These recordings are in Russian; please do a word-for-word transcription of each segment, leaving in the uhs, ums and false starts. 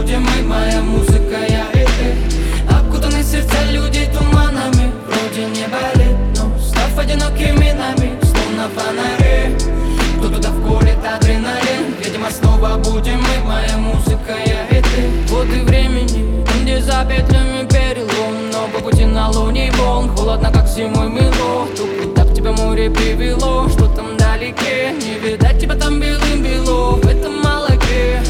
будем мы, моя музыка, я и ты. Окутаны сердца людей туманами, вроде не болит, но став одинокими нами, словно фонари. Кто туда вкурит адреналин, видимо снова будем мы, моя музыка, я и ты. Воды времени, там где за петлями перелом, но по пути на луне волн, холодно как зимой мыло. То куда б тебя море привело, что там вдалеке, не видать тебя там белым-бело в этом молоке.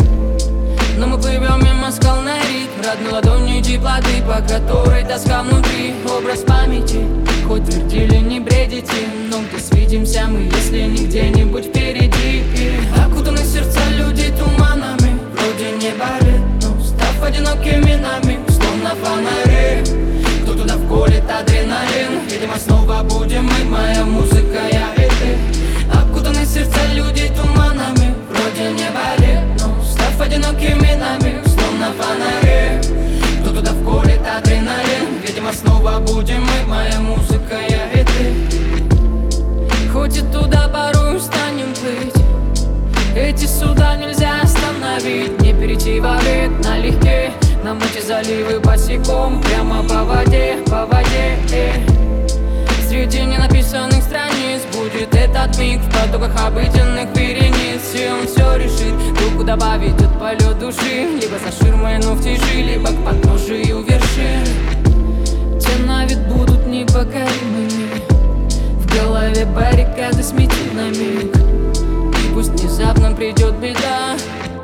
Но мы плывем мимо скал на риф, родной ладони теплоты, по которой тоска внутри. Образ памяти, хоть твердили не бредите, но где свидимся мы, если не где-нибудь впереди. Окутаны сердца людей туманами, вроде не болит, но став одинокими нами, словно фонари. Кто туда вколет адреналин, видимо снова будем мы, моя музыка, я и ты. Окутаны сердца людей туманами, вроде не болит, но став одинокими нами, словно фонари. Кто туда вколет адреналин, видимо снова будем мы, моя музыка, я и ты. Хоть и туда порой устанем плыть, эти суда нельзя остановить. Не перейти во век налегке, нам эти заливы босиком, прямо по воде, по воде. Среди ненаписанных страниц будет этот миг, в потоках обыденных верениц. И он все решит, руку добавить от полет души, либо за ширмой, но в тиши, либо к подножию вершин. Те на вид будут непокоримыми, в голове баррикады сметит на миг. И пусть внезапно придет беда,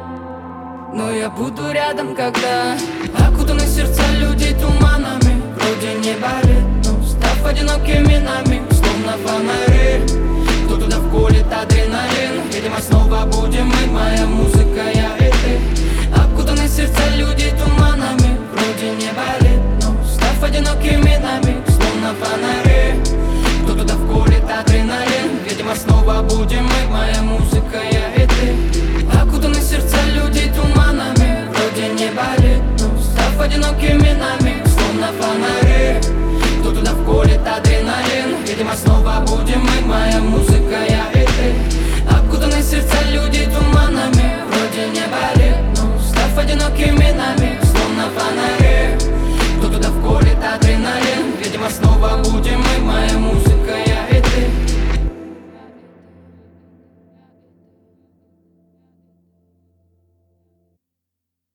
но я буду рядом, когда окутаны сердца людей туманами, вроде не болит, но став одинокими нами, словно фонари. Кто туда вколет адреналин, видимо снова будем мы, моя музыка, я и ты. Окутаны сердца людей туманами, вроде не болит, но став одинокими нами, словно фонари. Кто туда вколет адреналин, видимо снова будем